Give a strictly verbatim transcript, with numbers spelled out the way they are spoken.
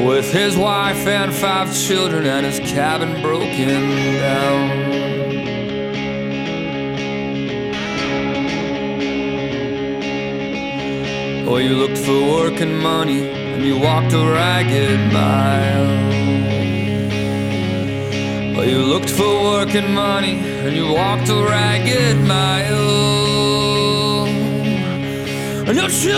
with his wife and five children and his cabin broken down. Oh, you looked for work and money and you walked a ragged mile. Oh, you looked for work and money and you walked a ragged mile. And your